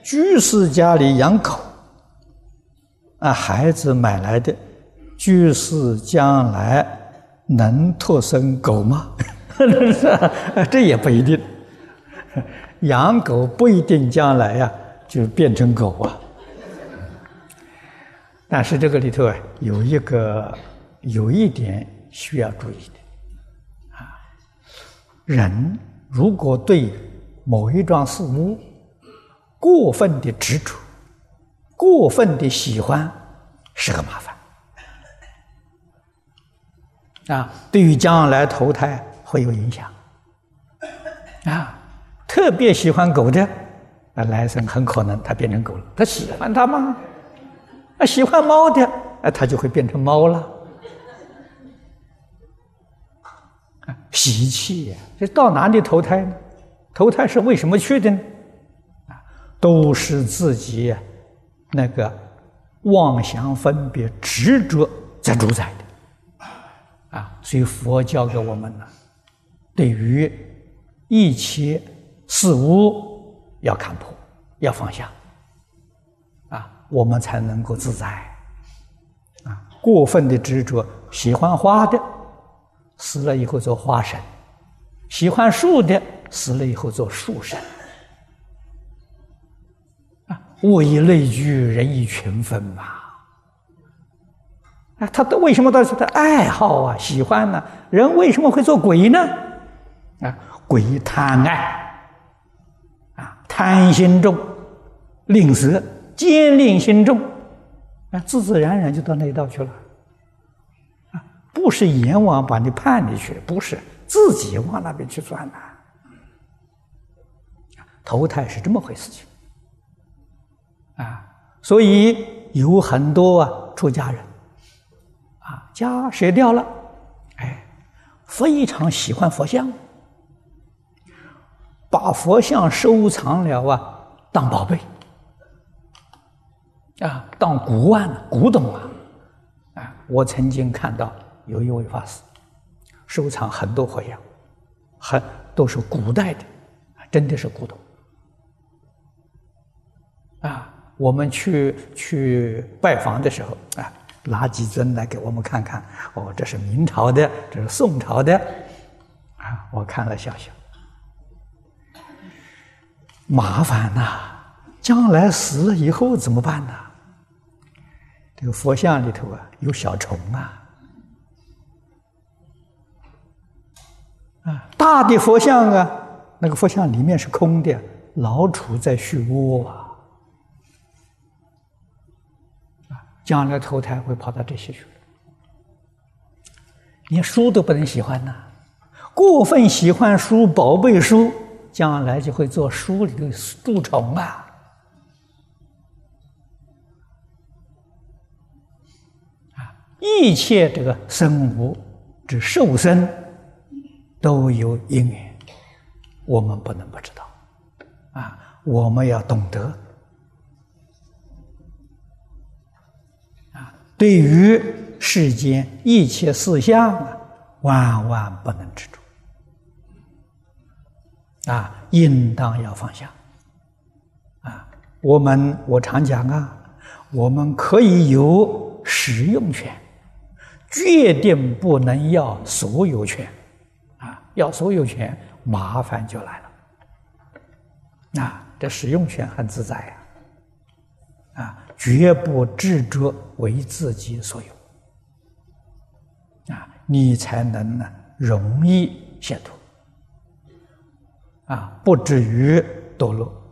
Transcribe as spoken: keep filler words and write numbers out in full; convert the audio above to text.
居士家里养狗，啊，孩子买来的，居士将来能托生狗吗？这也不一定。养狗不一定将来呀、啊、就变成狗啊。但是这个里头啊有一个有一点需要注意的啊，人如果对某一桩事物过分的执着、过分的喜欢，是个麻烦啊，对于将来投胎会有影响啊。特别喜欢狗的，啊，来生很可能他变成狗了。他喜欢它吗？啊，喜欢猫的，啊，他就会变成猫了。啊，习气呀，这到哪里投胎呢？投胎是为什么去的呢？啊，都是自己那个妄想分别执着在主宰的。啊，所以佛教给我们呢，对于一切事物要看破，要放下，啊，我们才能够自在。啊，过分的执着，喜欢花的，死了以后做花神；喜欢树的，死了以后做树神。啊，物以类聚，人以群分嘛。啊，他为什么都是他爱好啊，喜欢呢、啊？人为什么会做鬼呢？啊，鬼贪爱。贪心重，吝啬，奸佞心重，啊，自自然然就到那一道去了。啊，不是阎王把你判里去，不是自己往那边去钻的。投胎是这么回事情。啊，所以有很多啊出家人，啊，家舍掉了，哎，非常喜欢佛像。把佛像收藏了啊，当宝贝啊，当古玩、古董啊！啊，我曾经看到有一位法师收藏很多佛像，很都是古代的，真的是古董啊！我们去去拜访的时候啊，拿几尊来给我们看看，哦，这是明朝的，这是宋朝的啊！我看了笑笑。麻烦呐、啊，将来死了以后怎么办呢？这个佛像里头啊有小虫啊，啊，大的佛像啊，那个佛像里面是空的，老鼠在续窝啊，啊，将来投胎会跑到这些去了。连书都不能喜欢呐、啊，过分喜欢书，宝贝书。将来就会做书里的蛀虫啊！啊，一切这个生物之受生都有因缘，我们不能不知道啊！我们要懂得啊，对于世间一切事项啊，万万不能执着。啊，应当要放下。啊，我们我常讲啊，我们可以有使用权，决定不能要所有权。啊，要所有权，麻烦就来了。啊，这使用权很自在呀。啊，绝不执着为自己所有。啊，你才能呢容易解脱。啊，不至于堕落。